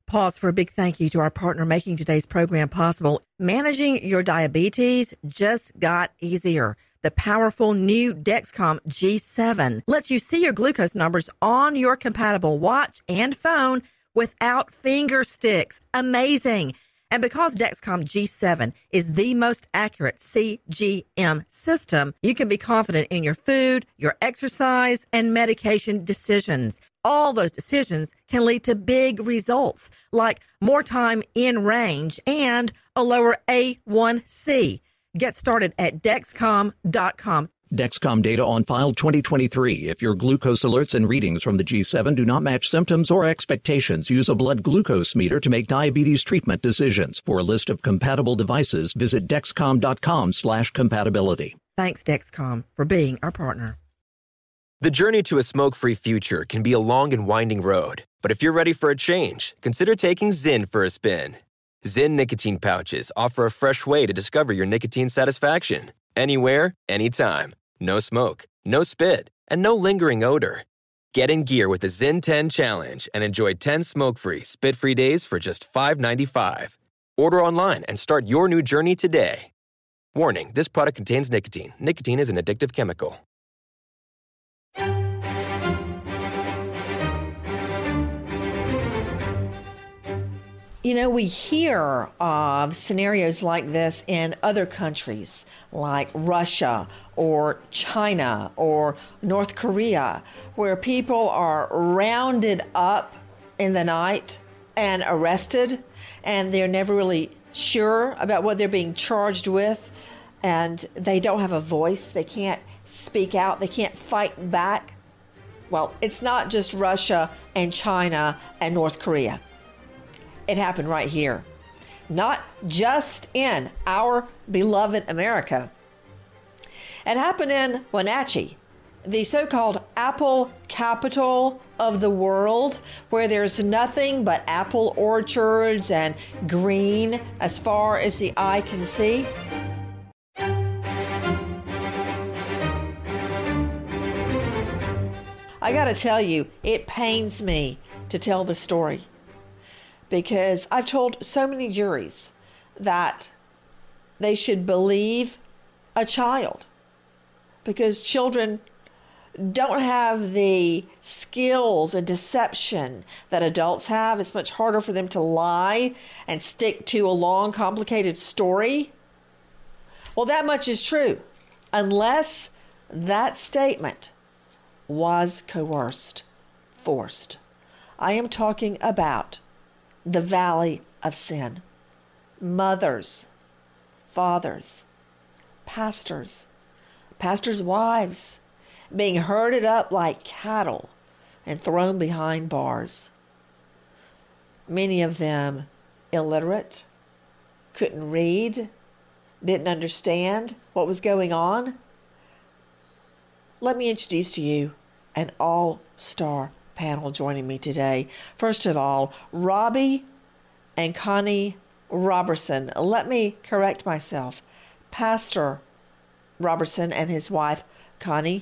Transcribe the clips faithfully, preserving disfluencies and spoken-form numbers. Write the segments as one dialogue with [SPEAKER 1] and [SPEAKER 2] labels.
[SPEAKER 1] Pause for a big thank you to our partner making today's program possible. Managing your diabetes just got easier. The powerful new Dexcom G seven lets you see your glucose numbers on your compatible watch and phone without finger sticks. Amazing. And because Dexcom G seven is the most accurate C G M system, you can be confident in your food, your exercise, and medication decisions. All those decisions can lead to big results, like more time in range and a lower A one C. Get started at Dexcom dot com.
[SPEAKER 2] Dexcom data on file twenty twenty-three. If your glucose alerts and readings from the G seven do not match symptoms or expectations, use a blood glucose meter to make diabetes treatment decisions. For a list of compatible devices, visit Dexcom dot com slash compatibility.
[SPEAKER 1] Thanks, Dexcom, for being our partner.
[SPEAKER 3] The journey to a smoke-free future can be a long and winding road. But if you're ready for a change, consider taking Zyn for a spin. Zyn nicotine pouches offer a fresh way to discover your nicotine satisfaction. Anywhere, anytime. No smoke, no spit, and no lingering odor. Get in gear with the Zyn ten Challenge and enjoy ten smoke-free, spit-free days for just five dollars and ninety-five cents. Order online and start your new journey today. Warning, this product contains nicotine. Nicotine is an addictive chemical.
[SPEAKER 4] You know, we hear of scenarios like this in other countries like Russia or China or North Korea, where people are rounded up in the night and arrested, and they're never really sure about what they're being charged with, and they don't have a voice. They can't speak out. They can't fight back. Well, it's not just Russia and China and North Korea. It happened right here, not just in our beloved America. It happened in Wenatchee, the so-called apple capital of the world, where there's nothing but apple orchards and green as far as the eye can see. I gotta tell you, it pains me to tell the story, because I've told so many juries that they should believe a child, because children don't have the skills and deception that adults have. It's much harder for them to lie and stick to a long, complicated story. Well, that much is true, unless that statement was coerced, forced. I am talking about the valley of sin. Mothers, fathers, pastors, pastors' wives being herded up like cattle and thrown behind bars. Many of them illiterate, couldn't read, didn't understand what was going on. Let me introduce to you an all-star panel joining me today. First of all, Robbie and Connie Robertson. Let me correct myself. Pastor Robertson and his wife, Connie,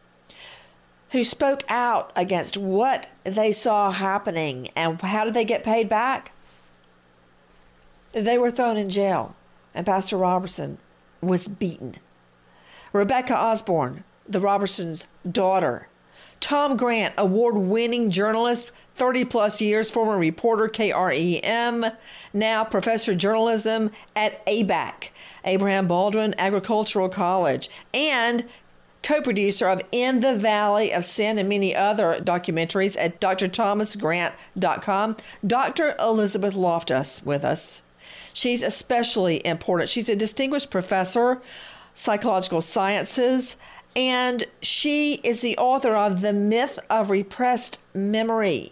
[SPEAKER 4] who spoke out against what they saw happening. And how did they get paid back? They were thrown in jail, and Pastor Robertson was beaten. Rebecca Osborne, the Robertsons' daughter. Tom Grant, award-winning journalist, thirty plus years, former reporter, K R E M, now professor of journalism at A B A C, Abraham Baldwin Agricultural College, and co-producer of In the Valley of Sin and many other documentaries at D R thomas grant dot com. Doctor Elizabeth Loftus with us. She's especially important. She's a distinguished professor, psychological sciences, and she is the author of The Myth of Repressed Memory.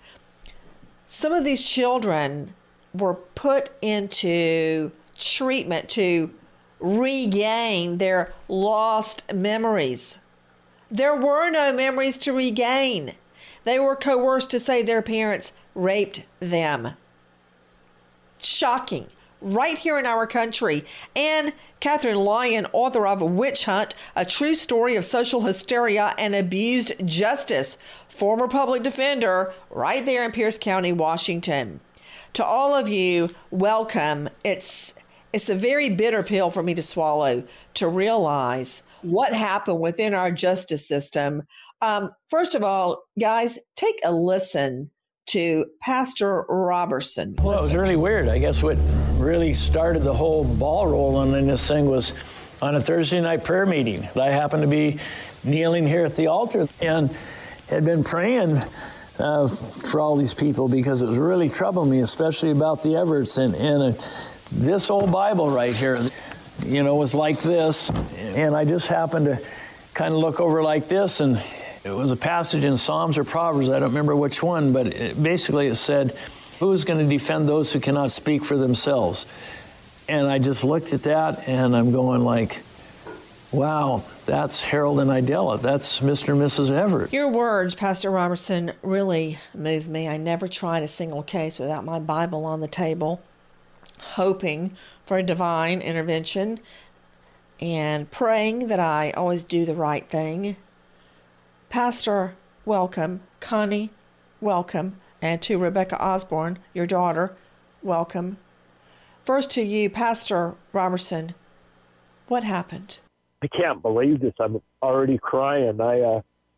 [SPEAKER 4] Some of these children were put into treatment to regain their lost memories. There were no memories to regain. They were coerced to say their parents raped them. Shocking. Right here in our country. And Catherine Lyon, author of Witch Hunt, A True Story of Social Hysteria and Abused Justice, former public defender right there in Pierce County, Washington. To all of you, welcome. It's it's a very bitter pill for me to swallow, to realize what happened within our justice system. Um, first of all, guys, take a listen to Pastor Robertson.
[SPEAKER 5] Well, it was really weird. I guess what really started the whole ball rolling in this thing was on a Thursday night prayer meeting. I happened to be kneeling here at the altar and had been praying uh, for all these people because it was really troubling me, especially about the Everetts. And, and uh, this old Bible right here, you know, was like this. And I just happened to kind of look over like this, and it was a passage in Psalms or Proverbs. I don't remember which one, but it, basically it said, who is going to defend those who cannot speak for themselves? And I just looked at that, and I'm going like, wow, that's Harold and Idella. That's Mister and Missus Everett.
[SPEAKER 4] Your words, Pastor Robertson, really moved me. I never tried a single case without my Bible on the table, hoping for a divine intervention and praying that I always do the right thing. Pastor, welcome. Connie, welcome. And to Rebecca Osborne, your daughter, welcome. First to you, Pastor Robertson, what happened?
[SPEAKER 6] I can't believe this. I'm already crying. I uh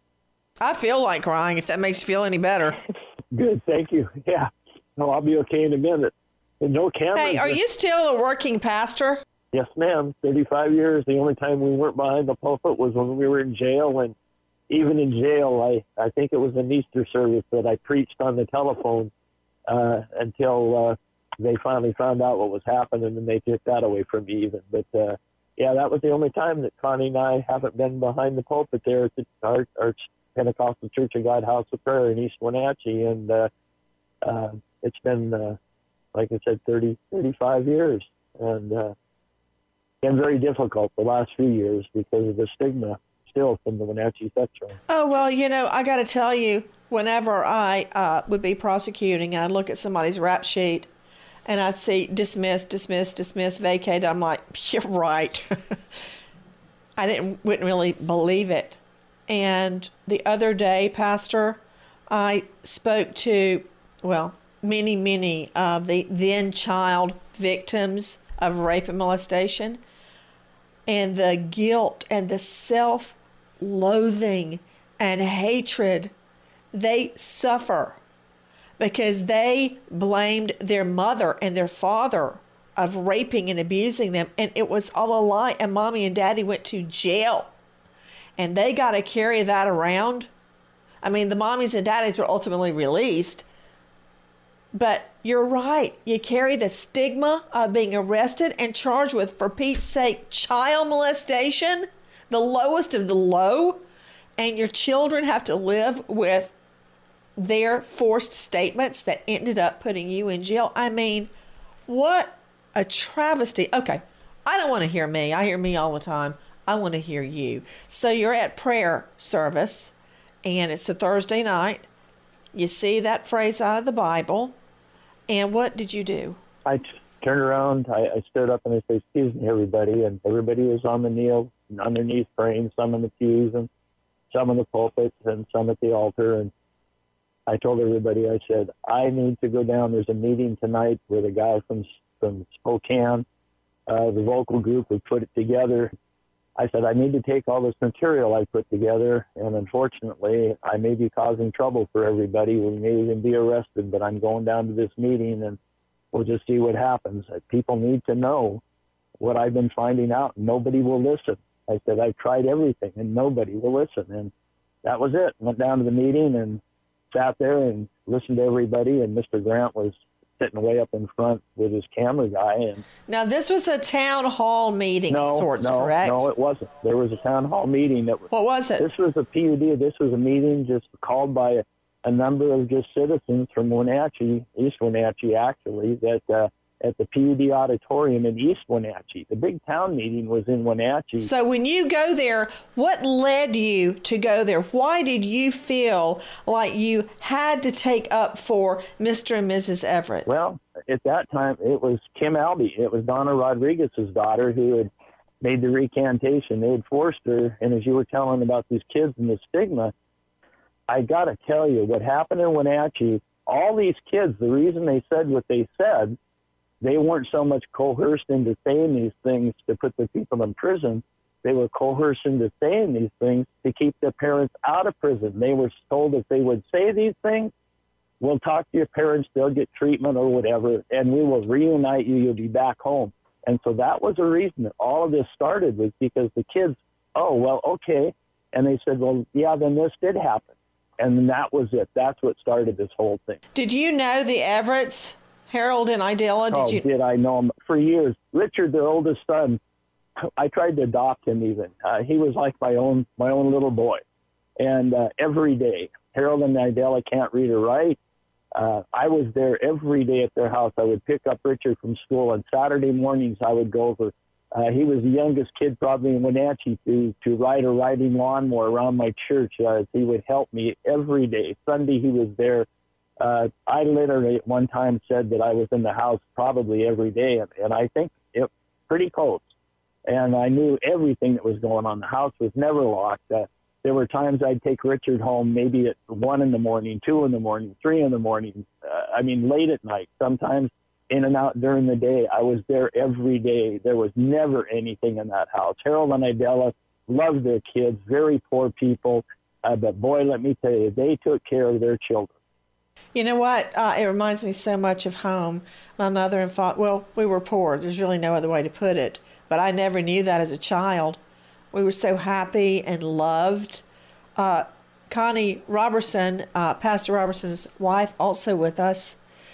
[SPEAKER 4] I feel like crying, if that makes you feel any better.
[SPEAKER 6] Good, thank you. Yeah. No, I'll be okay in a minute. And no cameras.
[SPEAKER 4] Hey, are you still a working pastor?
[SPEAKER 6] Yes, ma'am. thirty-five years. The only time we weren't behind the pulpit was when we were in jail. And even in jail, I, I think it was an Easter service that I preached on the telephone uh, until uh, they finally found out what was happening, and they took that away from me even. But, uh, yeah, that was the only time that Connie and I haven't been behind the pulpit there at the, our, our Pentecostal Church of God House of Prayer in East Wenatchee. And uh, uh, it's been, uh, like I said, thirty, thirty-five years. And uh, been very difficult the last few years because of the stigma still from the Wenatchee sex ring.
[SPEAKER 4] Oh, well, you know, I got to tell you, whenever I uh, would be prosecuting and I'd look at somebody's rap sheet and I'd see dismiss, dismiss, dismiss, vacate, I'm like, you're right. I didn't wouldn't really believe it. And the other day, Pastor, I spoke to, well, many, many of the then child victims of rape and molestation, and the guilt and the self-loathing and hatred they suffer because they blamed their mother and their father of raping and abusing them, and it was all a lie, and mommy and daddy went to jail, and they got to carry that around. I mean, the mommies and daddies were ultimately released, but you're right. You carry the stigma of being arrested and charged with, for Pete's sake, child molestation, the lowest of the low, and your children have to live with their forced statements that ended up putting you in jail. I mean, what a travesty. Okay, I don't want to hear me. I hear me all the time. I want to hear you. So you're at prayer service, and it's a Thursday night. You see that phrase out of the Bible, and what did you do?
[SPEAKER 6] I t- turned around, I, I stood up, and I said, excuse me, everybody, and everybody was on the kneel, underneath praying, some in the pews, and some in the pulpit, and some at the altar, and I told everybody, I said, I need to go down. There's a meeting tonight with a guy from from Spokane, uh, the vocal group, we put it together. I said, I need to take all this material I put together, and unfortunately, I may be causing trouble for everybody. We may even be arrested, but I'm going down to this meeting, and we'll just see what happens. People need to know what I've been finding out. Nobody will listen. I said, I've tried everything, and nobody will listen. And that was it. Went down to the meeting and sat there and listened to everybody, and Mister Grant was sitting way up in front with his camera guy. And
[SPEAKER 4] now this was a town hall meeting
[SPEAKER 6] no,
[SPEAKER 4] of sorts,
[SPEAKER 6] no,
[SPEAKER 4] correct?
[SPEAKER 6] No, it wasn't. There was a town hall meeting. That was,
[SPEAKER 4] what was it?
[SPEAKER 6] This was a P U D. This was a meeting just called by a, a number of just citizens from Wenatchee, East Wenatchee actually, that uh, at the P U D auditorium in East Wenatchee. The big town meeting was in Wenatchee.
[SPEAKER 4] So when you go there, what led you to go there? Why did you feel like you had to take up for Mister and Missus Everett?
[SPEAKER 6] Well, at that time, it was Kim Albee. It was Donna Rodriguez's daughter who had made the recantation. They had forced her, and as you were telling about these kids and the stigma, I got to tell you, what happened in Wenatchee all these kids, the reason they said what they said, they weren't so much coerced into saying these things to put the people in prison. They were coerced into saying these things to keep their parents out of prison. They were told if they would say these things, we'll talk to your parents, they'll get treatment or whatever, and we will reunite you, you'll be back home. And so that was a reason that all of this started, was because the kids, oh, well, okay. And they said, well, yeah, then this did happen. And then that was it. That's what started this whole thing.
[SPEAKER 4] Did you know the Everetts, Harold and Idella? Did
[SPEAKER 6] oh,
[SPEAKER 4] you?
[SPEAKER 6] did I know them for years? Richard, their oldest son, I tried to adopt him even. Uh, he was like my own my own little boy. And uh, every day, Harold and Idella can't read or write. Uh, I was there every day at their house. I would pick up Richard from school, and Saturday mornings I would go over. Uh, he was the youngest kid probably in Wenatchee to, to ride a riding lawnmower around my church. Uh, he would help me every day. Sunday he was there. Uh, I literally at one time said that I was in the house probably every day, and, and I think it pretty close. And I knew everything that was going on. The house was never locked. Uh, there were times I'd take Richard home maybe at one in the morning, two in the morning, three in the morning. Uh, I mean, late at night, sometimes in and out during the day. I was there every day. There was never anything in that house. Harold and Idella loved their kids, very poor people. Uh, but boy, let me tell you, they took care of their children.
[SPEAKER 4] You know what? Uh, it reminds me so much of home. My mother and father, well, we were poor. There's really no other way to put it. But I never knew that as a child. We were so happy and loved. Uh, Connie Robertson, uh, Pastor Robertson's wife, also with us.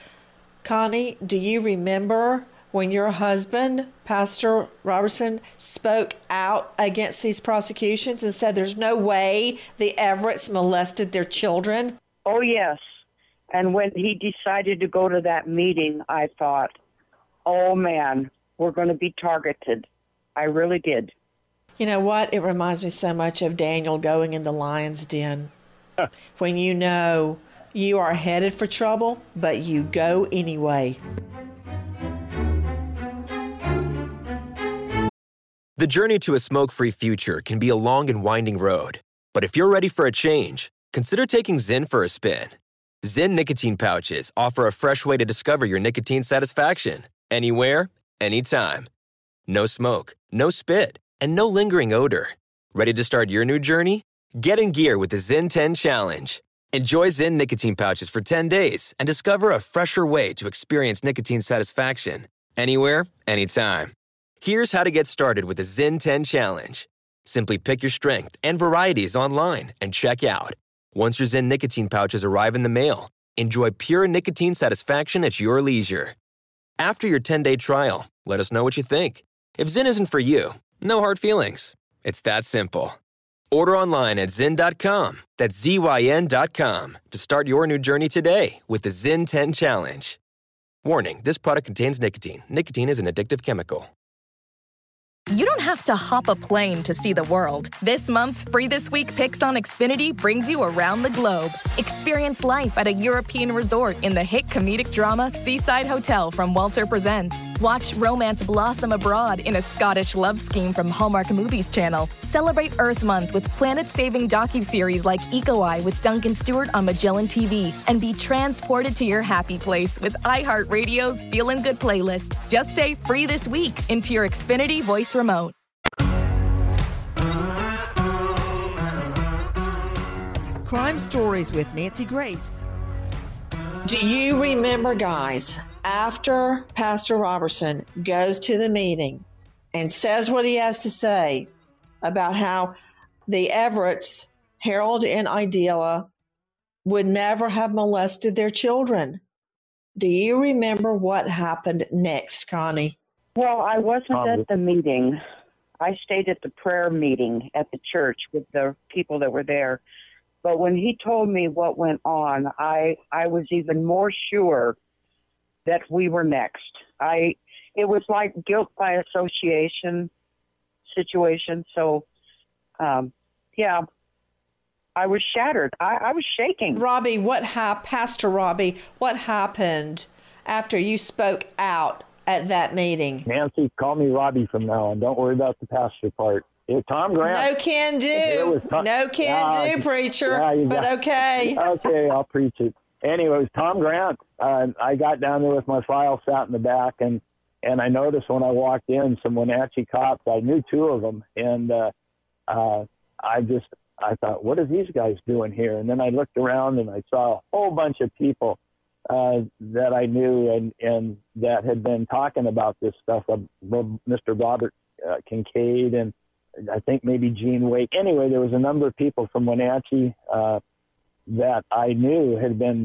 [SPEAKER 4] Connie, do you remember when your husband, Pastor Robertson, spoke out against these prosecutions and said there's no way the Everetts molested their children?
[SPEAKER 7] Oh, yes. And when he decided to go to that meeting, I thought, oh, man, we're going to be targeted. I really did.
[SPEAKER 4] You know what? It reminds me so much of Daniel going in the lion's den. When you know you are headed for trouble, but you go anyway.
[SPEAKER 3] The journey to a smoke-free future can be a long and winding road. But if you're ready for a change, consider taking Zyn for a spin. Zyn nicotine pouches offer a fresh way to discover your nicotine satisfaction. Anywhere, anytime. No smoke, no spit, and no lingering odor. Ready to start your new journey? Get in gear with the Zyn ten Challenge. Enjoy Zyn nicotine pouches for ten days and discover a fresher way to experience nicotine satisfaction. Anywhere, anytime. Here's how to get started with the Zyn ten Challenge. Simply pick your strength and varieties online and check out. Once your Zyn nicotine pouches arrive in the mail, enjoy pure nicotine satisfaction at your leisure. After your ten-day trial, let us know what you think. If Zyn isn't for you, no hard feelings. It's that simple. Order online at zyn dot com. That's Z Y N dot com to start your new journey today with the Zyn ten Challenge. Warning, this product contains nicotine. Nicotine is an addictive chemical.
[SPEAKER 8] You don't have to hop a plane to see the world. This month's Free This Week Picks on Xfinity brings you around the globe. Experience life at a European resort in the hit comedic drama Seaside Hotel from Walter Presents. Watch romance blossom abroad in a Scottish love scheme from Hallmark Movies Channel. Celebrate Earth Month with planet-saving docuseries like Eco Eye with Duncan Stewart on Magellan T V. And be transported to your happy place with iHeartRadio's Feelin' Good playlist. Just say Free This Week into your Xfinity voice remote.
[SPEAKER 1] Crime Stories with Nancy Grace.
[SPEAKER 4] Do you remember, guys, after Pastor Robertson goes to the meeting and says what he has to say about how the Everetts, Harold and Idella, would never have molested their children? Do you remember what happened next, Connie?
[SPEAKER 7] Well, I wasn't
[SPEAKER 6] Um,
[SPEAKER 7] at the meeting. I stayed at the prayer meeting at the church with the people that were there. But when he told me what went on, I, I was even more sure that we were next. I it was like guilt by association situation. So, um, yeah, I was shattered. I, I was shaking.
[SPEAKER 4] Robbie, what hap- Pastor Robbie, what happened after you spoke out at that meeting?
[SPEAKER 6] Nancy, call me Robbie from now on. Don't worry about the pastor part. It's Tom Grant.
[SPEAKER 4] No can do.
[SPEAKER 6] It was Tom-
[SPEAKER 4] No can
[SPEAKER 6] Yeah,
[SPEAKER 4] do, preacher.
[SPEAKER 6] yeah, you
[SPEAKER 4] but
[SPEAKER 6] got-
[SPEAKER 4] okay.
[SPEAKER 6] Okay, I'll preach it. anyway, it was Tom Grant. Uh, I got down there with my file, sat in the back, and, and I noticed when I walked in some Wenatchee cops. I knew two of them, and uh, uh, I just I thought, what are these guys doing here? And then I looked around and I saw a whole bunch of people uh, that I knew and, and that had been talking about this stuff. Uh, Mister Robert uh, Kincaid and I think maybe Gene Wake. Anyway, there was a number of people from Wenatchee uh, that I knew had been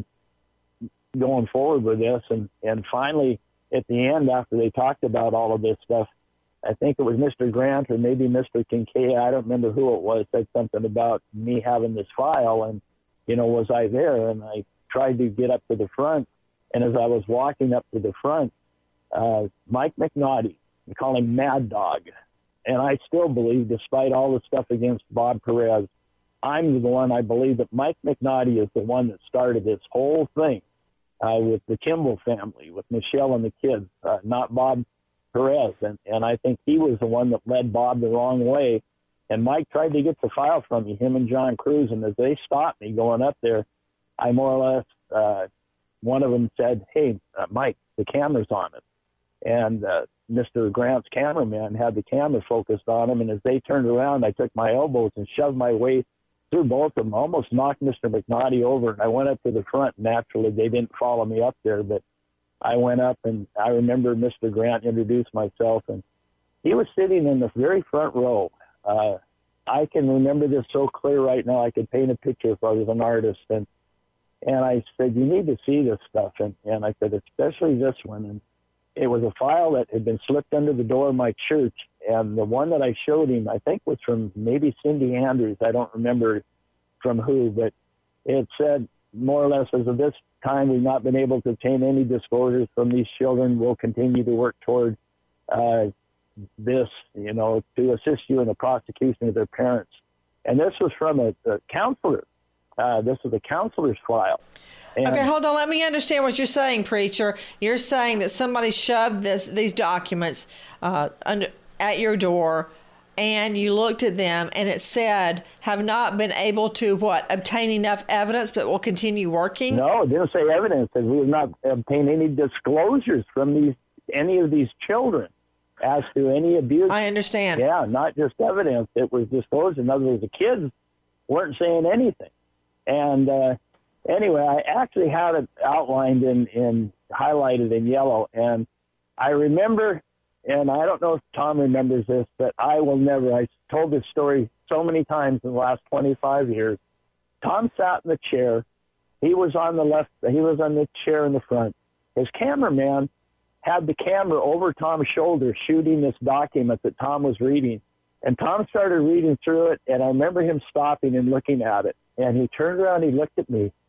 [SPEAKER 6] going forward with this. And, and finally, at the end, after they talked about all of this stuff, I think it was Mister Grant or maybe Mister Kincaid, I don't remember who it was, said something about me having this file and, you know, was I there? And I tried to get up to the front. And as I was walking up to the front, uh, Mike McNaughty, we call him Mad Dog. And I still believe, despite all the stuff against Bob Perez, I'm the one, I believe that Mike McNaughty is the one that started this whole thing uh, with the Kimball family, with Michelle and the kids, uh, not Bob Perez. And, and I think he was the one that led Bob the wrong way. And Mike tried to get the file from me, him and John Cruz. And as they stopped me going up there, I more or less, uh, one of them said, hey, uh, Mike, the camera's on it. And uh, Mister Grant's cameraman had the camera focused on him. And as they turned around, I took my elbows and shoved my way through both of them, almost knocked Mister McNaughty over. And I went up to the front. Naturally, they didn't follow me up there, but I went up, and I remember Mister Grant introduced myself, and he was sitting in the very front row. Uh, I can remember this so clear right now. I could paint a picture if I was an artist. And and I said, you need to see this stuff. And, and I said, especially this one. And it was a file that had been slipped under the door of my church. And the one that I showed him, I think was from maybe Cindy Andrews. I don't remember from who, but it said more or less, as of this time, we've not been able to obtain any disclosures from these children. We'll continue to work toward uh, this, you know, to assist you in the prosecution of their parents. And this was from a, a counselor. Uh, this is a counselor's file. And
[SPEAKER 4] okay, hold on. Let me understand what you're saying, preacher. You're saying that somebody shoved this these documents uh, under, at your door, and you looked at them, and it said, have not been able to, what, obtain enough evidence, but will continue working?
[SPEAKER 6] No, it didn't say evidence. That we have not obtained any disclosures from these any of these children as to any abuse.
[SPEAKER 4] I understand.
[SPEAKER 6] Yeah, not just evidence. It was disclosed. In other words, the kids weren't saying anything. And uh, anyway, I actually had it outlined in, in highlighted in yellow. And I remember, and I don't know if Tom remembers this, but I will never, I told this story so many times in the last twenty-five years. Tom sat in the chair. He was on the left, he was on the chair in the front. His cameraman had the camera over Tom's shoulder shooting this document that Tom was reading. And Tom started reading through it, and I remember him stopping and looking at it. And he turned around, he looked at me.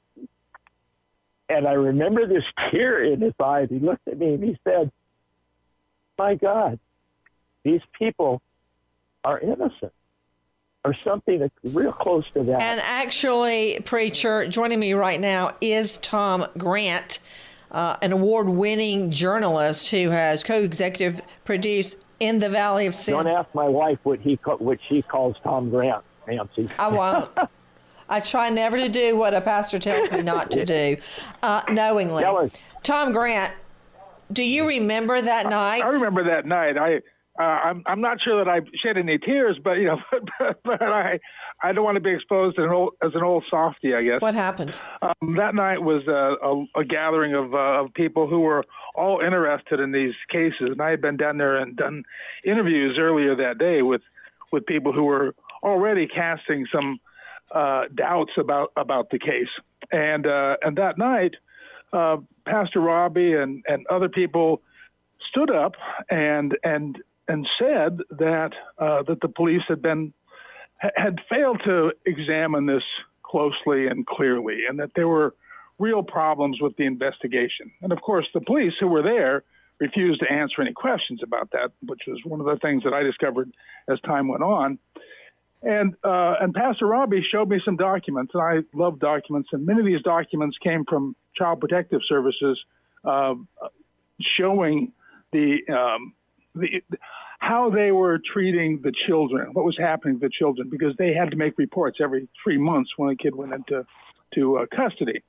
[SPEAKER 6] And I remember this tear in his eyes. He looked at me and he said, my God, these people are innocent, or something that's real close to that.
[SPEAKER 4] And actually, preacher, joining me right now is Tom Grant, uh, an award-winning journalist who has co-executive produced In the Valley of Sin.
[SPEAKER 6] Don't ask my wife what he what she calls Tom Grant, Nancy.
[SPEAKER 4] I won't. I try never to do what a pastor tells me not to do, uh, knowingly. Tom Grant, do you remember that night?
[SPEAKER 9] I remember that night. I, uh, I'm, I'm not sure that I shed any tears, but you know, but, but I, I don't want to be exposed as an old, as an old softie, I guess.
[SPEAKER 4] What happened? Um,
[SPEAKER 9] that night was a, a, a gathering of, uh, of people who were all interested in these cases, and I had been down there and done interviews earlier that day with, with people who were already casting some uh, doubts about, about the case. And, uh, and that night, uh, Pastor Robbie and, and other people stood up and, and, and said that, uh, that the police had been, had failed to examine this closely and clearly, and that there were real problems with the investigation. And of course, the police who were there refused to answer any questions about that, which was one of the things that I discovered as time went on. And uh, and Pastor Robbie showed me some documents, and I love documents, and many of these documents came from Child Protective Services, uh, showing the um, the how they were treating the children, what was happening to the children, because they had to make reports every three months when a kid went into to uh, custody.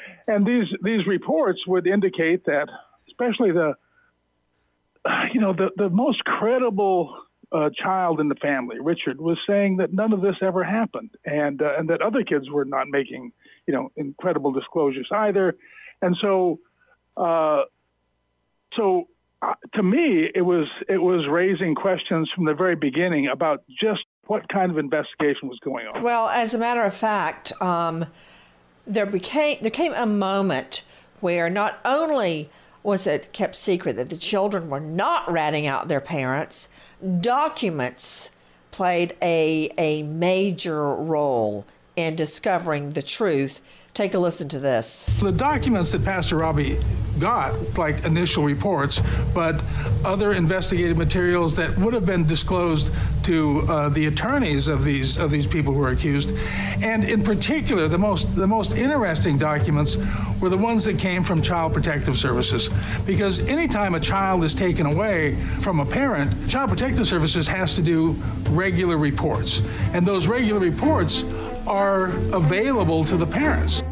[SPEAKER 9] and these these reports would indicate that, especially the, you know, the, the most credible uh, child in the family, Richard, was saying that none of this ever happened, and uh, and that other kids were not making, you know, incredible disclosures either. And so, uh, so uh, to me, it was it was raising questions from the very beginning about just what kind of investigation was going on.
[SPEAKER 4] Well, as a matter of fact, um, there became there came a moment where not only was it kept secret that the children were not ratting out their parents, documents played a a major role in discovering the truth. Take a listen to this.
[SPEAKER 10] The documents that Pastor Robbie got, like initial reports, but other investigative materials that would have been disclosed to uh, the attorneys of these of these people who were accused, and in particular, the most the most interesting documents were the ones that came from Child Protective Services, because anytime a child is taken away from a parent, Child Protective Services has to do regular reports, and those regular reports are available to the parents.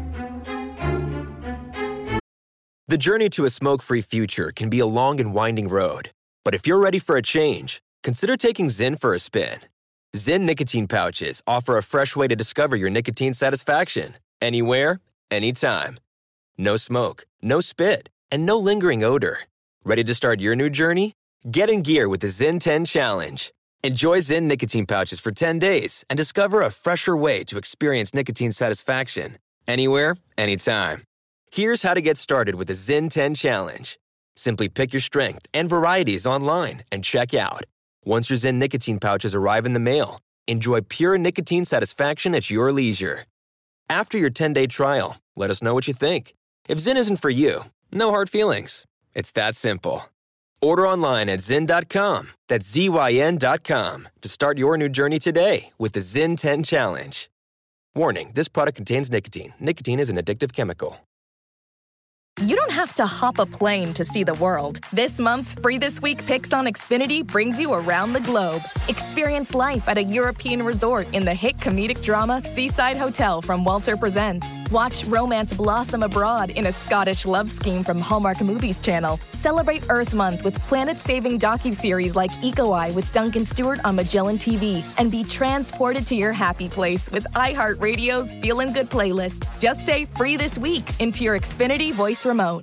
[SPEAKER 3] The journey to a smoke-free future can be a long and winding road. But if you're ready for a change, consider taking Zyn for a spin. Zyn nicotine pouches offer a fresh way to discover your nicotine satisfaction. Anywhere, anytime. No smoke, no spit, and no lingering odor. Ready to start your new journey? Get in gear with the Zyn ten Challenge. Enjoy Zyn nicotine pouches for ten days and discover a fresher way to experience nicotine satisfaction. Anywhere, anytime. Here's how to get started with the Zyn ten Challenge. Simply pick your strength and varieties online and check out. Once your Zyn nicotine pouches arrive in the mail, enjoy pure nicotine satisfaction at your leisure. After your ten-day trial, let us know what you think. If Zyn isn't for you, no hard feelings. It's that simple. Order online at zyn dot com, that's Z Y N dot com, to start your new journey today with the Zyn ten Challenge. Warning, this product contains nicotine. Nicotine is an addictive chemical.
[SPEAKER 8] You don't have to hop a plane to see the world. This month's Free This Week Picks on Xfinity brings you around the globe. Experience life at a European resort in the hit comedic drama Seaside Hotel from Walter Presents. Watch romance blossom abroad in a Scottish love scheme from Hallmark Movies Channel. Celebrate Earth Month with planet-saving docuseries like Eco Eye with Duncan Stewart on Magellan T V. And be transported to your happy place with iHeartRadio's Feelin' Good playlist. Just say Free This Week into your Xfinity voice remote.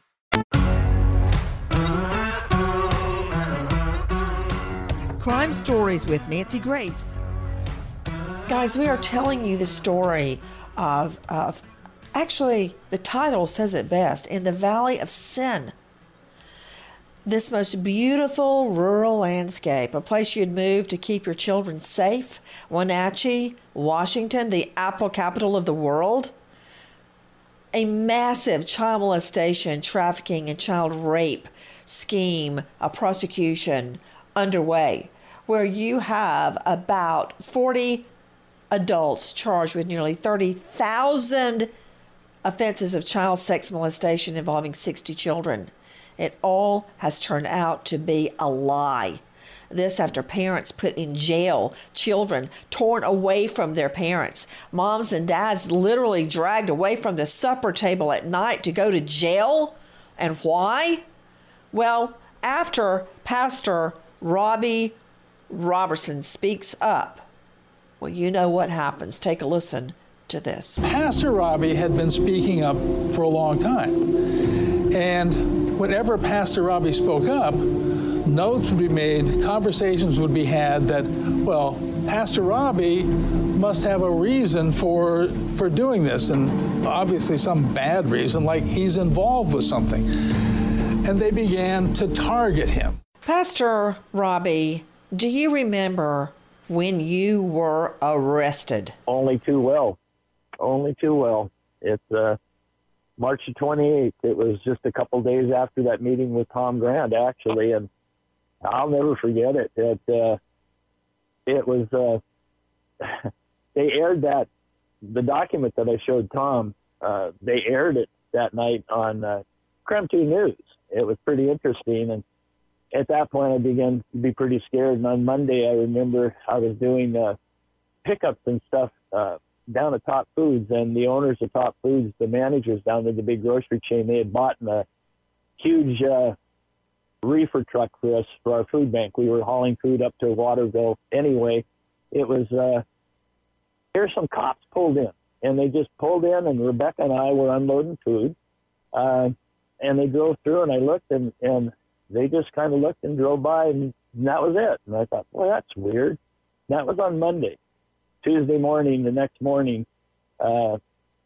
[SPEAKER 1] Crime Stories with Nancy Grace.
[SPEAKER 4] Guys, we are telling you the story of, of actually, the title says it best, In the Valley of Sin. This most beautiful rural landscape, a place you'd move to keep your children safe. Wenatchee, Washington, the apple capital of the world. A massive child molestation, trafficking, and child rape scheme, a prosecution underway, where you have about forty adults charged with nearly thirty thousand offenses of child sex molestation involving sixty children. It all has turned out to be a lie. This after parents put in jail, children torn away from their parents, moms and dads literally dragged away from the supper table at night to go to jail. And why? Well, after Pastor Robbie Robertson speaks up, well, you know what happens. Take a listen to this.
[SPEAKER 10] Pastor Robbie had been speaking up for a long time. And whenever Pastor Robbie spoke up, notes would be made, conversations would be had that, well, Pastor Robbie must have a reason for for doing this, and obviously some bad reason, like he's involved with something. And they began to target him.
[SPEAKER 4] Pastor Robbie, do you remember when you were arrested?
[SPEAKER 6] Only too well. Only too well. It's uh, March twenty-eighth. It was just a couple days after that meeting with Tom Grant, actually, and I'll never forget it. It, uh, it was, uh, they aired that, the document that I showed Tom, uh, they aired it that night on uh, Creme two News. It was pretty interesting, and at that point I began to be pretty scared. And on Monday, I remember I was doing uh, pickups and stuff uh, down at Top Foods, and the owners of Top Foods, the managers down there, the big grocery chain, they had bought a huge uh, reefer truck for us for our food bank. We were hauling food up to Waterville anyway. It was, uh, here's some cops pulled in, and they just pulled in, and Rebecca and I were unloading food, uh, and they drove through, and I looked, and, and they just kind of looked and drove by, and, and that was it. And I thought, boy, that's weird. And that was on Monday. Tuesday morning, the next morning, uh,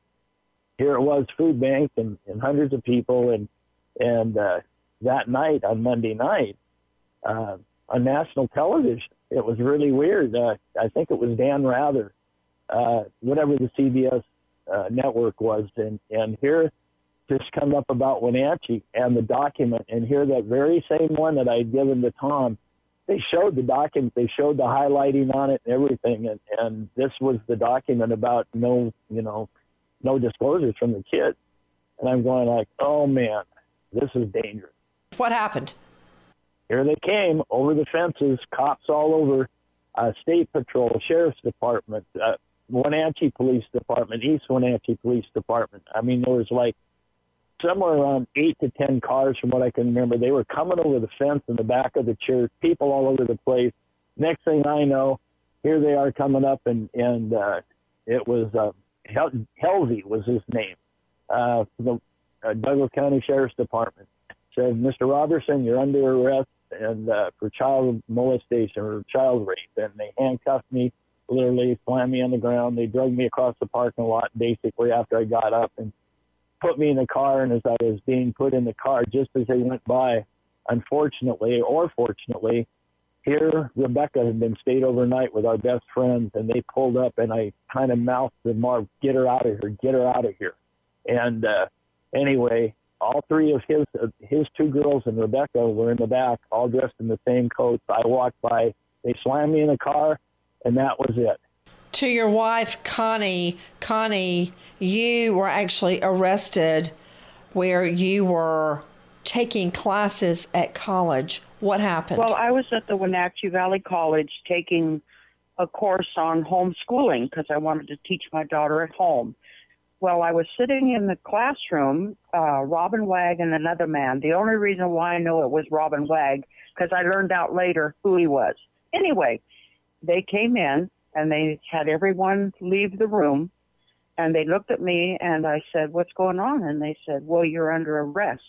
[SPEAKER 6] here it was, food bank, and, and hundreds of people, and and uh, that night, on Monday night, uh, on national television, it was really weird. Uh, I think it was Dan Rather, uh, whatever the C B S uh, network was, and, and here just come up about Wenatchee and the document, and here that very same one that I had given to Tom, they showed the document, they showed the highlighting on it and everything, and, and this was the document about no, you know, no disclosures from the kids. And I'm going like, oh man, this is dangerous.
[SPEAKER 4] What happened?
[SPEAKER 6] Here they came over the fences, cops all over, uh, State Patrol, Sheriff's Department, uh, Wenatchee Police Department, East Wenatchee Police Department. I mean, there was like somewhere around eight to ten cars from what I can remember. They were coming over the fence in the back of the church, people all over the place. Next thing I know, here they are coming up, and, and uh, it was uh, Hel- Helvey was his name, uh, the uh, Douglas County Sheriff's Department. Said, Mister Robertson, you're under arrest and uh, for child molestation or child rape. And they handcuffed me, literally slammed me on the ground. They dragged me across the parking lot basically after I got up and put me in the car. And as I was being put in the car, just as they went by, unfortunately or fortunately, here Rebecca had been stayed overnight with our best friends, and they pulled up, and I kind of mouthed to Marv, get her out of here, get her out of here. And uh, anyway, all three of his uh, his two girls and Rebecca were in the back, all dressed in the same coats. I walked by, they slammed me in the car, and that was it.
[SPEAKER 4] To your wife, Connie, Connie, you were actually arrested where you were taking classes at college. What happened?
[SPEAKER 7] Well, I was at the Wenatchee Valley College taking a course on homeschooling because I wanted to teach my daughter at home. Well, I was sitting in the classroom, uh, Robin Wagg and another man. The only reason why I know it was Robin Wagg, because I learned out later who he was. Anyway, they came in, and they had everyone leave the room, and they looked at me, and I said, what's going on? And they said, well, you're under arrest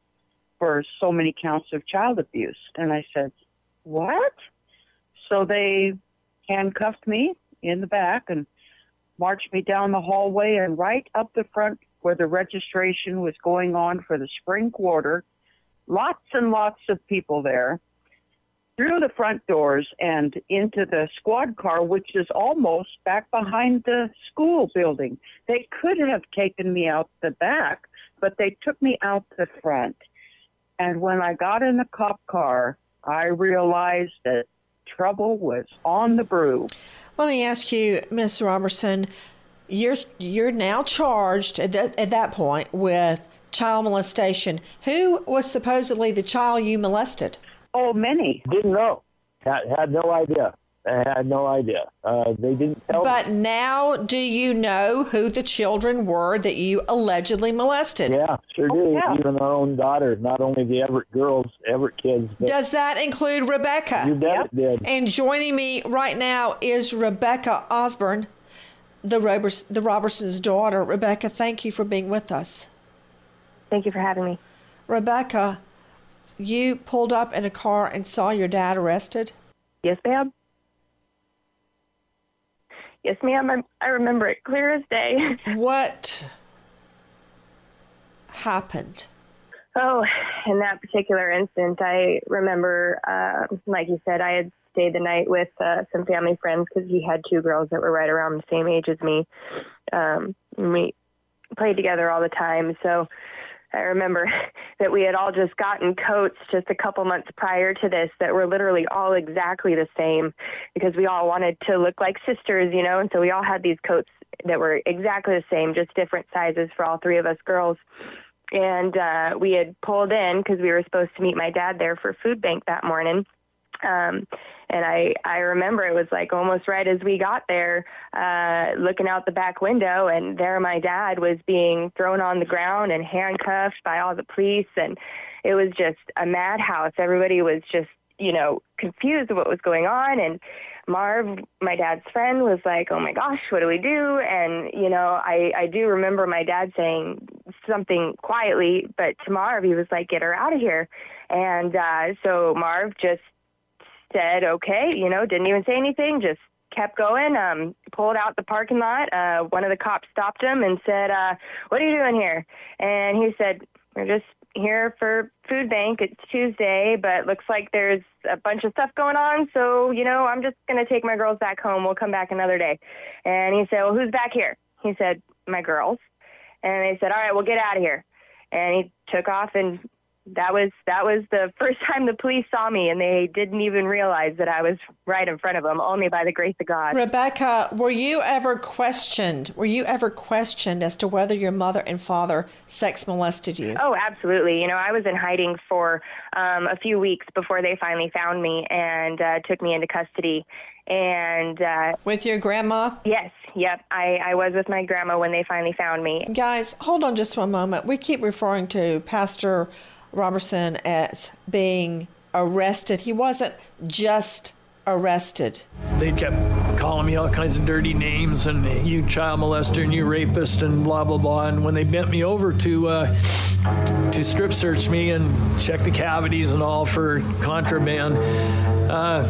[SPEAKER 7] for so many counts of child abuse. And I said, what? So they handcuffed me in the back and marched me down the hallway and right up the front where the registration was going on for the spring quarter. Lots and lots of people there. Through the front doors and into the squad car, which is almost back behind the school building. They could have taken me out the back, but they took me out the front. And when I got in the cop car, I realized that trouble was on the brew.
[SPEAKER 4] Let me ask you, Miss Robertson, you're you're now charged at that, at that point with child molestation. Who was supposedly the child you molested?
[SPEAKER 7] Oh, many.
[SPEAKER 6] Didn't know. Had, had no idea. I had no idea. Uh, they didn't tell
[SPEAKER 4] but
[SPEAKER 6] me.
[SPEAKER 4] But now do you know who the children were that you allegedly molested?
[SPEAKER 6] Yeah, sure
[SPEAKER 7] oh,
[SPEAKER 6] do.
[SPEAKER 7] Yeah.
[SPEAKER 6] Even our own daughter, not only the Everett girls, Everett kids. But
[SPEAKER 4] does that include Rebecca?
[SPEAKER 6] You bet yep. it did.
[SPEAKER 4] And joining me right now is Rebecca Osborne, the, Robers- the Robertson's daughter. Rebecca, thank you for being with us.
[SPEAKER 11] Thank you for having me.
[SPEAKER 4] Rebecca, you pulled up in a car and saw your dad arrested?
[SPEAKER 11] Yes, ma'am. Yes, ma'am. I'm, I remember it clear as day.
[SPEAKER 4] What happened?
[SPEAKER 11] Oh, in that particular instance, I remember, uh, like you said, I had stayed the night with uh, some family friends because he had two girls that were right around the same age as me. Um, we played together all the time, so I remember that we had all just gotten coats just a couple months prior to this that were literally all exactly the same because we all wanted to look like sisters, you know, and so we all had these coats that were exactly the same, just different sizes for all three of us girls. And uh, we had pulled in because we were supposed to meet my dad there for food bank that morning. Um, and I, I remember it was like almost right as we got there, uh, looking out the back window, and there my dad was being thrown on the ground and handcuffed by all the police. And it was just a madhouse. Everybody was just, you know, confused of what was going on. And Marv, my dad's friend, was like, oh my gosh, what do we do? And, you know, I, I do remember my dad saying something quietly, but to Marv, he was like, get her out of here. And uh, so Marv just said, okay, you know, didn't even say anything, just kept going, um, pulled out the parking lot. Uh, one of the cops stopped him and said, uh, what are you doing here? And he said, we're just here for food bank. It's Tuesday, but looks like there's a bunch of stuff going on. So, you know, I'm just going to take my girls back home. We'll come back another day. And he said, well, who's back here? He said, my girls. And they said, all right, well, get out of here. And he took off, and that was that was the first time the police saw me, and they didn't even realize that I was right in front of them, only by the grace of God.
[SPEAKER 4] Rebecca, were you ever questioned? Were you ever questioned as to whether your mother and father sex molested you?
[SPEAKER 11] Oh, absolutely. You know, I was in hiding for um, a few weeks before they finally found me and uh, took me into custody. And uh,
[SPEAKER 4] with your grandma?
[SPEAKER 11] Yes. Yep. I, I was with my grandma when they finally found me.
[SPEAKER 4] Guys, hold on just one moment. We keep referring to Pastor Robertson as being arrested. He wasn't just arrested.
[SPEAKER 5] They kept calling me all kinds of dirty names, and you child molester and you rapist and blah, blah, blah. And when they bent me over to uh, to strip search me and check the cavities and all for contraband, uh,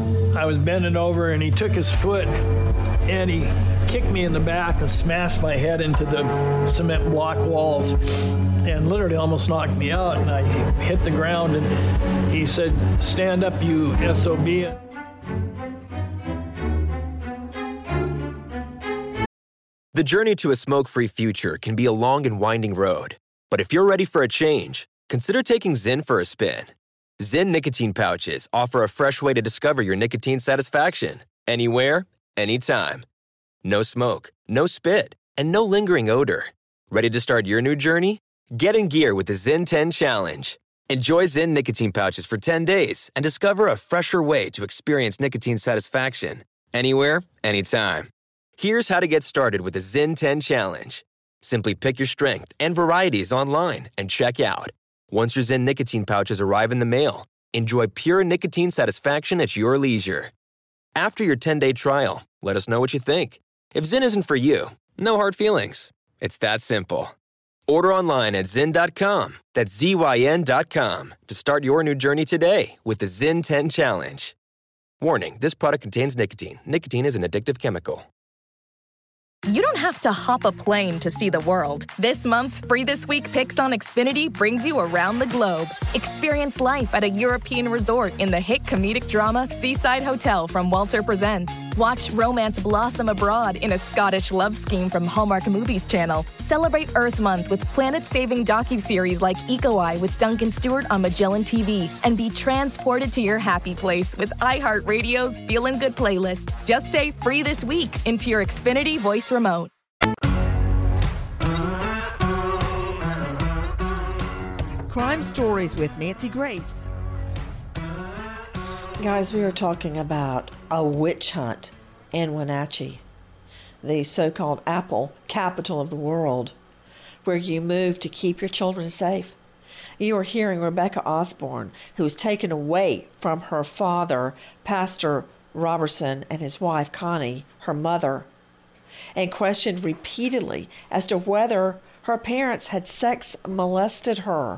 [SPEAKER 5] I was bending over, and he took his foot and he kicked me in the back and smashed my head into the cement block walls and literally almost knocked me out. And I hit the ground, and he said, stand up, you S O B.
[SPEAKER 3] The journey to a smoke-free future can be a long and winding road. But if you're ready for a change, consider taking Zyn for a spin. Zyn nicotine pouches offer a fresh way to discover your nicotine satisfaction. Anywhere, anytime. No smoke, no spit, and no lingering odor. Ready to start your new journey? Get in gear with the Zyn ten Challenge. Enjoy Zyn nicotine pouches for ten days and discover a fresher way to experience nicotine satisfaction. Anywhere, anytime. Here's how to get started with the Zyn ten Challenge. Simply pick your strength and varieties online and check out. Once your Zyn nicotine pouches arrive in the mail, enjoy pure nicotine satisfaction at your leisure. After your ten-day trial, let us know what you think. If Zyn isn't for you, no hard feelings. It's that simple. Order online at zyn dot com, that's Z Y N dot com, to start your new journey today with the Zyn ten Challenge. Warning, this product contains nicotine. Nicotine is an addictive chemical.
[SPEAKER 8] You don't have to hop a plane to see the world. This month's Free This Week Picks on Xfinity brings you around the globe. Experience life at a European resort in the hit comedic drama Seaside Hotel from Walter Presents. Watch romance blossom abroad in a Scottish love scheme from Hallmark Movies Channel. Celebrate Earth Month with planet-saving docuseries like Eco Eye with Duncan Stewart on Magellan T V. And be transported to your happy place with iHeartRadio's Feelin' Good playlist. Just say Free This Week into your Xfinity voice remote.
[SPEAKER 1] Crime Stories with Nancy Grace.
[SPEAKER 4] Guys, we are talking about a witch hunt in Wenatchee, the so-called Apple capital of the world, where you move to keep your children safe. You are hearing Rebecca Osborne, who was taken away from her father, Pastor Robertson, and his wife, Connie, her mother, and questioned repeatedly as to whether her parents had sex molested her.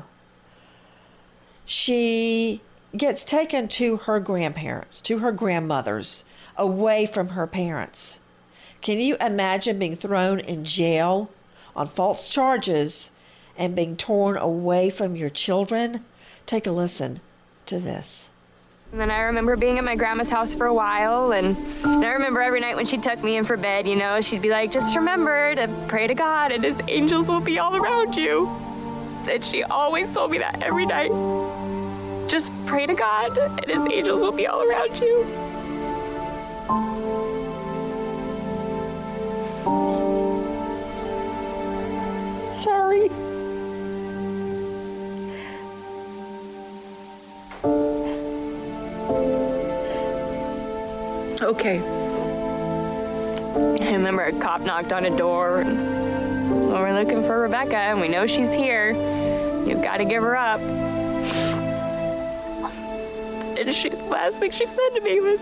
[SPEAKER 4] She gets taken to her grandparents, to her grandmothers, away from her parents. Can you imagine being thrown in jail on false charges and being torn away from your children? Take a listen to this.
[SPEAKER 12] And then I remember being at my grandma's house for a while, and, and I remember every night when she tucked me in for bed, you know, she'd be like, just remember to pray to God and his angels will be all around you. And she always told me that every night. Just pray to God and his angels will be all around you. Sorry. Okay. I remember a cop knocked on a door, and well, we're looking for Rebecca, and we know she's here. You've got to give her up. And she, the last thing she said to me was,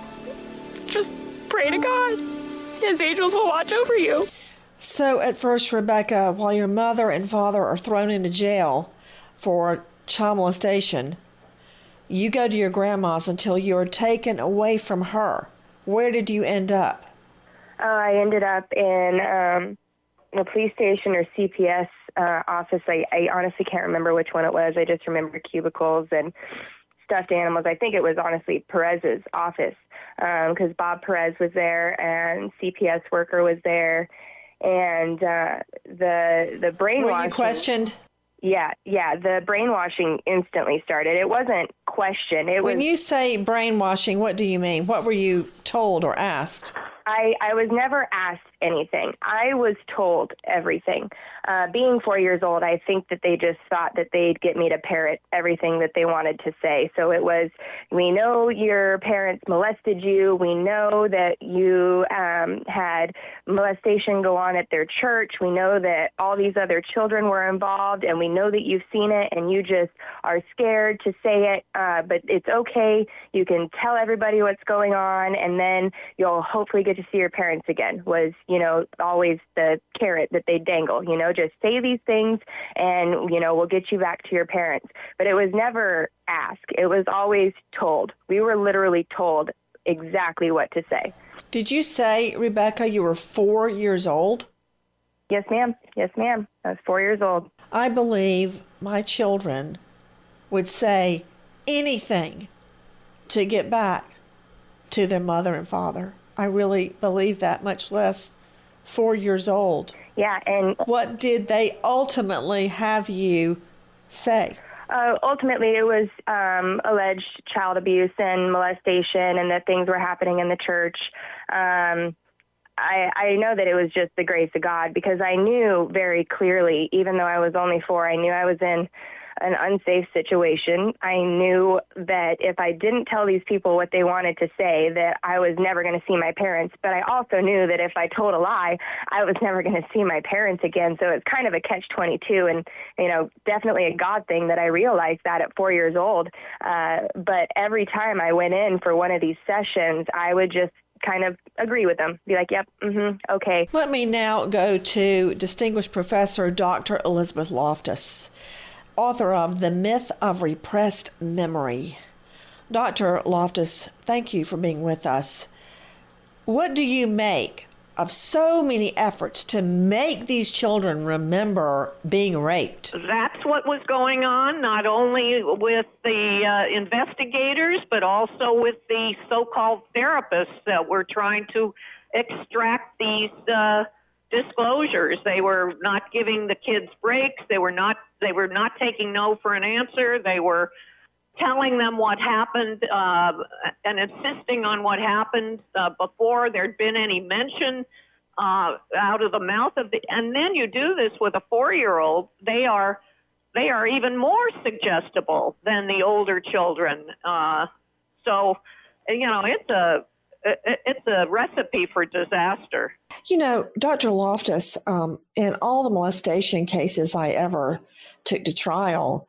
[SPEAKER 12] just pray to God. His angels will watch over you.
[SPEAKER 4] So at first, Rebecca, while your mother and father are thrown into jail for child molestation, you go to your grandma's until you're taken away from her. Where did you end up?
[SPEAKER 11] Uh, I ended up in um, a police station or C P S uh, office. I, I honestly can't remember which one it was. I just remember cubicles and stuffed animals. I think it was honestly Perez's office because um, Bob Perez was there and C P S worker was there, and uh, the the brainwashing.
[SPEAKER 4] Were you questioned?
[SPEAKER 11] Yeah, yeah. The brainwashing instantly started. It wasn't questioned. It
[SPEAKER 4] when
[SPEAKER 11] was. When
[SPEAKER 4] you say brainwashing, what do you mean? What were you told or asked?
[SPEAKER 11] I, I was never asked anything. I was told everything. Uh, being four years old, I think that they just thought that they'd get me to parrot everything that they wanted to say. So it was, we know your parents molested you. We know that you um, had molestation go on at their church. We know that all these other children were involved, and we know that you've seen it, and you just are scared to say it. Uh, but it's okay. You can tell everybody what's going on, and then you'll hopefully get to see your parents again, was, you know, always the carrot that they dangle, you know, just say these things and, you know, we'll get you back to your parents. But it was never asked. It was always told. We were literally told exactly what to say.
[SPEAKER 4] Did you say, Rebecca, you were four years old?
[SPEAKER 11] Yes, ma'am. Yes, ma'am. I was four years old.
[SPEAKER 4] I believe my children would say anything to get back to their mother and father. I really believe that, much less four years old.
[SPEAKER 11] Yeah, and
[SPEAKER 4] what did they ultimately have you say?
[SPEAKER 11] Uh, ultimately, it was um, alleged child abuse and molestation, and that things were happening in the church. Um, I, I know that it was just the grace of God, because I knew very clearly, even though I was only four, I knew I was in an unsafe situation. I knew that if I didn't tell these people what they wanted to say, that I was never going to see my parents. But I also knew that if I told a lie, I was never going to see my parents again. So it's kind of a catch twenty-two, and, you know, definitely a God thing that I realized that at four years old. Uh, but every time I went in for one of these sessions, I would just kind of agree with them, be like, yep, mm-hmm, okay.
[SPEAKER 4] Let me now go to Distinguished Professor Doctor Elizabeth Loftus, author of The Myth of Repressed Memory. Doctor Loftus, thank you for being with us. What do you make of so many efforts to make these children remember being raped?
[SPEAKER 13] That's what was going on, not only with the uh, investigators, but also with the so-called therapists that were trying to extract these uh, disclosures. They were not giving the kids breaks. They were not they were not taking no for an answer. They were telling them what happened uh, and insisting on what happened uh, before there'd been any mention uh, out of the mouth of the. And then you do this with a four-year-old. They are they are even more suggestible than the older children. Uh, so, you know, it's a It's a recipe for disaster.
[SPEAKER 4] You know, Doctor Loftus, um, in all the molestation cases I ever took to trial,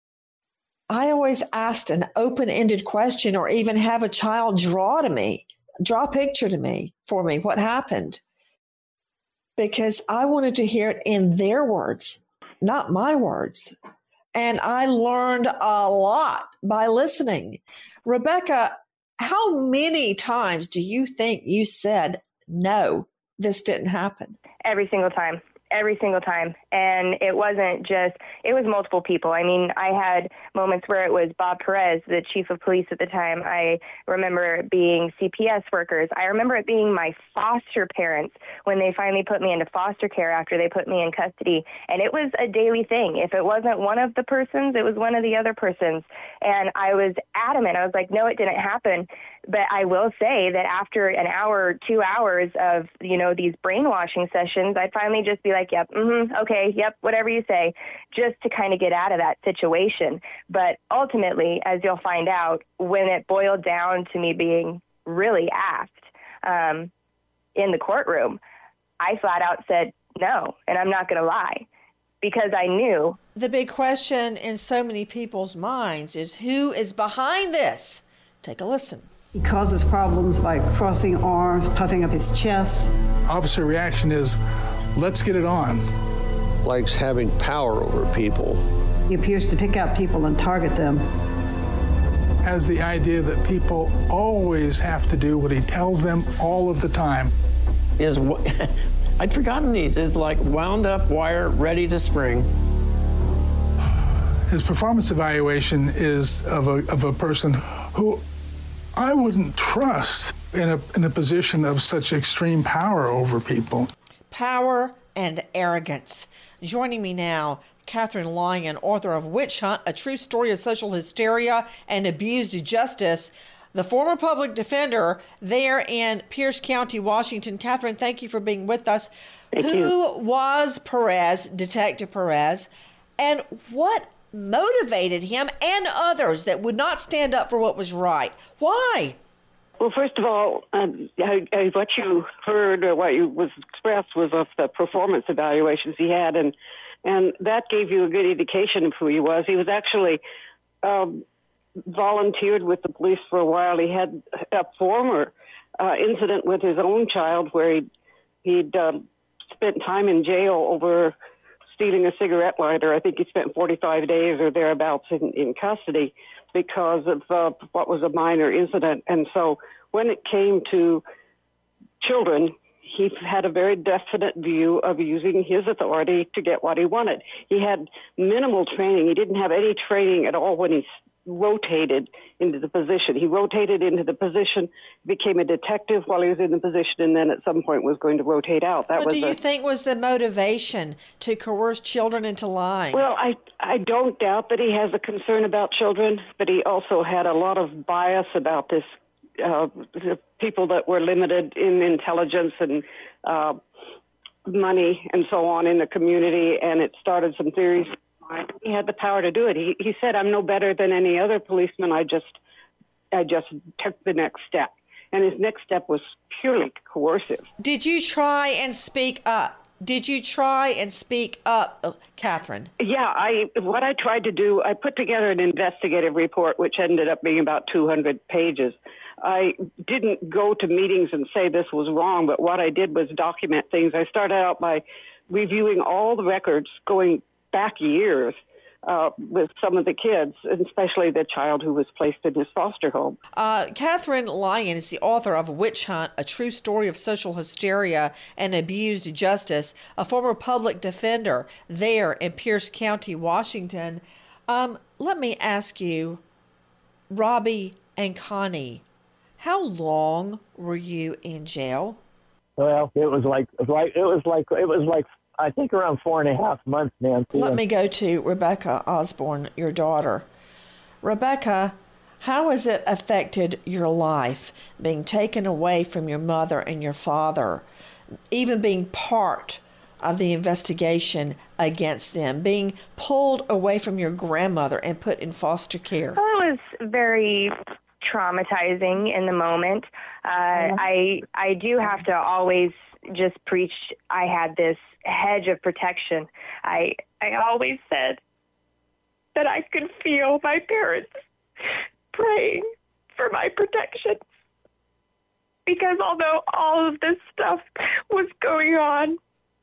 [SPEAKER 4] I always asked an open-ended question, or even have a child draw to me, draw a picture to me for me, what happened. Because I wanted to hear it in their words, not my words. And I learned a lot by listening. Rebecca, how many times do you think you said, no, this didn't happen?
[SPEAKER 11] Every single time. Every single time. And it wasn't just, it was multiple people. I mean, I had moments where it was Bob Perez, the chief of police at the time. I remember it being C P S workers. I remember it being my foster parents when they finally put me into foster care after they put me in custody. And it was a daily thing. If it wasn't one of the persons, it was one of the other persons. And I was adamant. I was like, no, it didn't happen. But I will say that after an hour, two hours of, you know, these brainwashing sessions, I'd finally just be like, yep, mm-hmm, okay, yep, whatever you say, just to kind of get out of that situation. But ultimately, as you'll find out, when it boiled down to me being really asked um, in the courtroom, I flat out said no, and I'm not going to lie, because I knew.
[SPEAKER 4] The big question in so many people's minds is who is behind this? Take a listen.
[SPEAKER 14] He causes problems by crossing arms, puffing up his chest.
[SPEAKER 10] Officer reaction is, let's get it on.
[SPEAKER 15] Likes having power over people.
[SPEAKER 14] He appears to pick out people and target them.
[SPEAKER 10] Has the idea that people always have to do what he tells them all of the time.
[SPEAKER 16] Is I'd forgotten these. Is like wound up wire ready to spring.
[SPEAKER 10] His performance evaluation is of a, of a person who I wouldn't trust in a, in a position of such extreme power over people.
[SPEAKER 4] Power and arrogance. Joining me now, Catherine Lyon, author of Witch Hunt, A True Story of Social Hysteria and Abused Justice, the former public defender there in Pierce County, Washington. Catherine, thank you for being with us.
[SPEAKER 17] Thank
[SPEAKER 4] Who
[SPEAKER 17] you.
[SPEAKER 4] was Perez, Detective Perez, and what motivated him and others that would not stand up for what was right? Why?
[SPEAKER 17] Well, first of all, um, I, I, what you heard or what you was expressed was of the performance evaluations he had, and and that gave you a good indication of who he was. He was actually um, volunteered with the police for a while. He had a former uh, incident with his own child where he'd, he'd uh, spent time in jail over stealing a cigarette lighter. I think he spent forty-five days or thereabouts in, in custody because of uh, what was a minor incident. And so when it came to children, he had a very definite view of using his authority to get what he wanted. He had minimal training. He didn't have any training at all when he rotated into the position. He rotated into the position, became a detective while he was in the position, and then at some point was going to rotate out. That
[SPEAKER 4] what
[SPEAKER 17] was
[SPEAKER 4] do you
[SPEAKER 17] a,
[SPEAKER 4] think was the motivation to coerce children into lying?
[SPEAKER 17] Well, I, I don't doubt that he has a concern about children, but he also had a lot of bias about this, uh, the people that were limited in intelligence and uh, money and so on in the community, and it started some theories. He had the power to do it. He he said, "I'm no better than any other policeman. I just, I just took the next step." And his next step was purely coercive.
[SPEAKER 4] Did you try and speak up? Did you try and speak up, Catherine?
[SPEAKER 17] Yeah, I. What I tried to do, I put together an investigative report, which ended up being about two hundred pages. I didn't go to meetings and say this was wrong, but what I did was document things. I started out by reviewing all the records going back years uh, with some of the kids, especially the child who was placed in his foster home.
[SPEAKER 4] Uh, Catherine Lyon is the author of Witch Hunt, A True Story of Social Hysteria and Abused Justice, a former public defender there in Pierce County, Washington. Um, let me ask you, Robbie and Connie, how long were you in jail?
[SPEAKER 6] Well, it was like, it was like, it was like, it was like I think around four and a half months, Nancy.
[SPEAKER 4] Let me go to Rebecca Osborne, your daughter. Rebecca, how has it affected your life, being taken away from your mother and your father, even being part of the investigation against them, being pulled away from your grandmother and put in foster care?
[SPEAKER 11] Well, it was very traumatizing in the moment. Uh, mm-hmm. I I do have to always just preach. I had this hedge of protection. I I always said that I could feel my parents praying for my protection, because although all of this stuff was going on,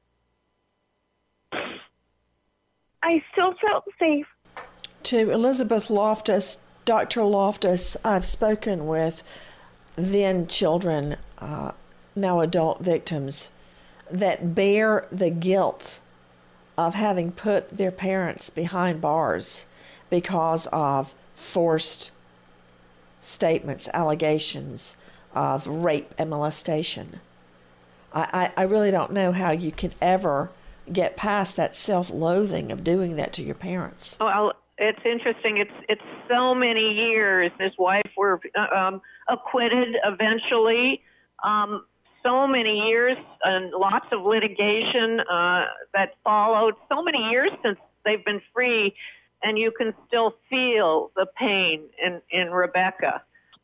[SPEAKER 11] I still felt safe.
[SPEAKER 4] To Elizabeth Loftus, Doctor Loftus, I've spoken with then children, uh, now adult victims, that bear the guilt of having put their parents behind bars because of forced statements, allegations of rape and molestation. I, I, I really don't know how you can ever get past that self-loathing of doing that to your parents.
[SPEAKER 13] Well, it's interesting. It's it's so many years. His wife were um, acquitted eventually. Um, so many years and lots of litigation uh, that followed. So many years since they've been free, and you can still feel the pain in, in Rebecca.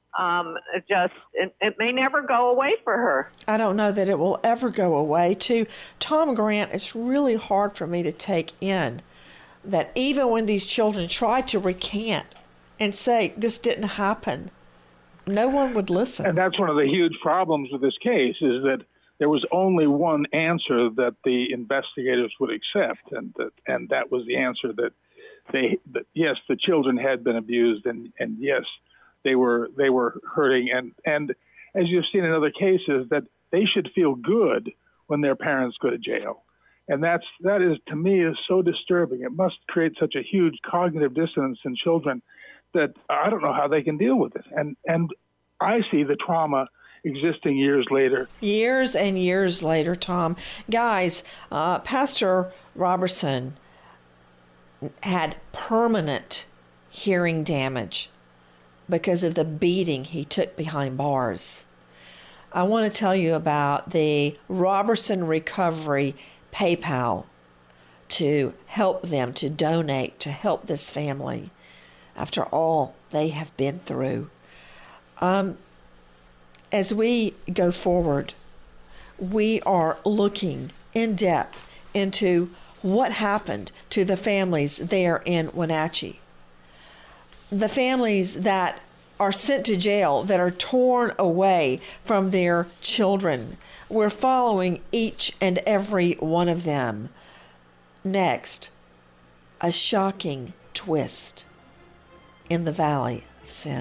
[SPEAKER 13] um, it just it, it may never go away for her.
[SPEAKER 4] I don't know that it will ever go away. To Tom Grant, it's really hard for me to take in that even when these children try to recant and say this didn't happen, no one would listen.
[SPEAKER 9] And that's one of the huge problems with this case, is that there was only one answer that the investigators would accept, and that and that was the answer that they that yes, the children had been abused, and, and yes, they were they were hurting, and and as you've seen in other cases, that they should feel good when their parents go to jail. And that's that is, to me, is so disturbing. It must create such a huge cognitive dissonance in children that I don't know how they can deal with it. And and I see the trauma existing years later.
[SPEAKER 4] Years and years later, Tom. Guys, uh, Pastor Roberson had permanent hearing damage because of the beating he took behind bars. I want to tell you about the Roberson Recovery PayPal to help them, to donate, to help this family after all they have been through. Um, as we go forward, we are looking in depth into what happened to the families there in Wenatchee. The families that are sent to jail, that are torn away from their children. We're following each and every one of them. Next, a shocking twist in the Valley of Sin.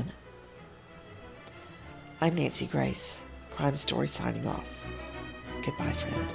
[SPEAKER 4] I'm Nancy Grace, Crime Story signing off. Goodbye, friend.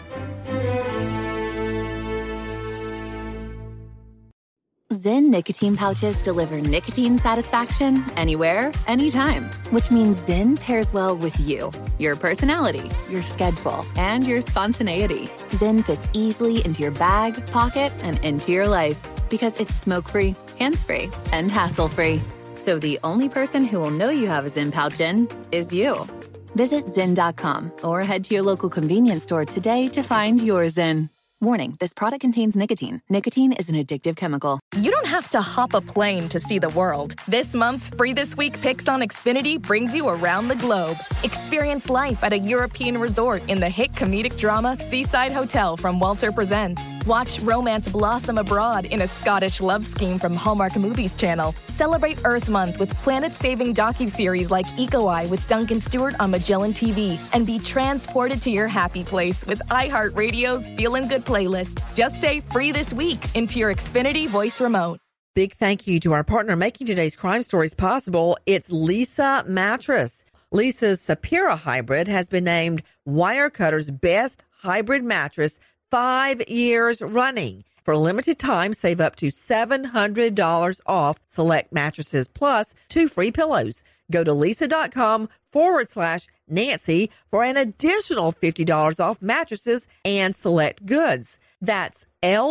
[SPEAKER 18] Zyn nicotine pouches deliver nicotine satisfaction anywhere, anytime, which means Zyn pairs well with you, your personality, your schedule, and your spontaneity. Zyn fits easily into your bag, pocket, and into your life because it's smoke-free, hands-free, and hassle-free. So the only person who will know you have a Zyn pouch in is you. Visit Zyn dot com or head to your local convenience store today to find your Zyn. Warning, this product contains nicotine. Nicotine is an addictive chemical.
[SPEAKER 8] You don't have to hop a plane to see the world. This month's Free This Week Picks on Xfinity brings you around the globe. Experience life at a European resort in the hit comedic drama Seaside Hotel from Walter Presents. Watch romance blossom abroad in a Scottish love scheme from Hallmark Movies Channel. Celebrate Earth Month with planet-saving docuseries like Eco Eye with Duncan Stewart on Magellan T V. And be transported to your happy place with iHeartRadio's Feelin' Good playlist. Just say "free this week" into your Xfinity voice remote.
[SPEAKER 1] Big thank you to our partner making today's crime stories possible. It's Leesa Mattress. Leesa's Sapira Hybrid has been named Wirecutter's best hybrid mattress five years running. For a limited time, save up to seven hundred dollars off select mattresses plus two free pillows. Go to Leesa.com forward slash Nancy for an additional fifty dollars off mattresses and select goods. That's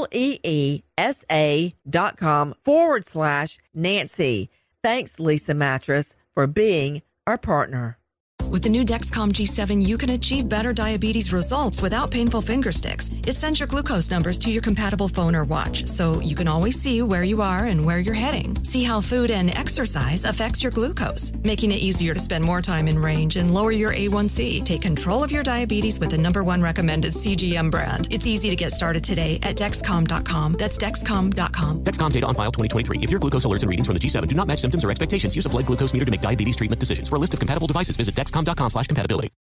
[SPEAKER 1] L-E-E-S-A dot com forward slash Nancy. Thanks, Leesa Mattress, for being our partner.
[SPEAKER 19] With the new Dexcom G seven, you can achieve better diabetes results without painful finger sticks. It sends your glucose numbers to your compatible phone or watch, so you can always see where you are and where you're heading. See how food and exercise affects your glucose, making it easier to spend more time in range and lower your A one C. Take control of your diabetes with the number one recommended C G M brand. It's easy to get started today at Dexcom dot com. That's Dexcom dot com.
[SPEAKER 20] Dexcom data on file twenty twenty-three. If your glucose alerts and readings from the G seven do not match symptoms or expectations, use a blood glucose meter to make diabetes treatment decisions. For a list of compatible devices, visit Dexcom dot com slash compatibility.